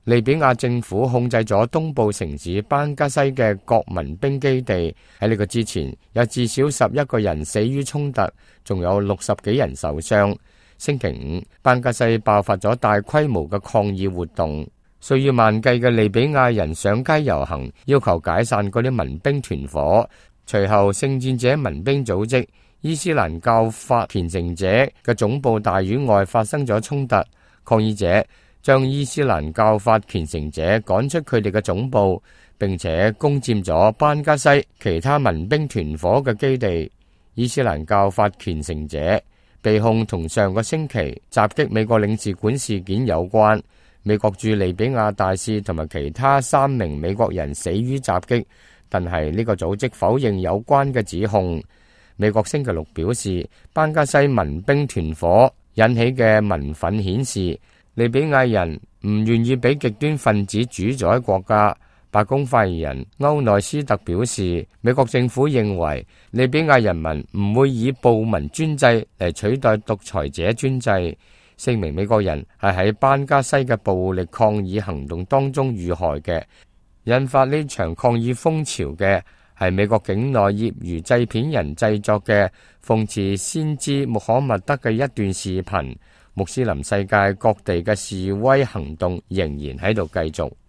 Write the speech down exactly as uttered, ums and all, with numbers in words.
利比亞政府控制咗東部城市班加西嘅國民兵基地。喺呢個之前，有至少十一個人死於衝突，仲有六十幾人受傷。星期五，班加西爆發咗大規模嘅抗議活動，數以萬計嘅利比亞人上街遊行，要求解散嗰啲民兵團伙。隨後，聖戰者民兵組織伊斯蘭教法虔誠者嘅總部大院外發生咗衝突，抗議者將伊斯蘭教法虔誠者趕出佢哋嘅總部，並且攻佔咗班加西其他民兵團伙嘅基地。伊斯蘭教法虔誠者被控同上個星期襲擊美國領事館事件有關。美國駐利比亞大使同埋其他三名美國人死於襲擊，但係呢個組織否認有關嘅指控。美國星期六表示，班加西民兵團伙引起嘅民憤顯示，利比亞人唔願意俾極端分子主宰國家。白宮發言人歐內斯特表示，美國政府認為利比亞人民唔會以暴民專制嚟取代獨裁者專制。四名美國人係喺班加西嘅暴力抗議行動當中遇害嘅。引發呢場抗議風潮嘅係美國境內業餘製片人製作嘅諷刺先知穆罕默德嘅一段視頻。穆斯林世界各地嘅示威行動仍然喺度繼續。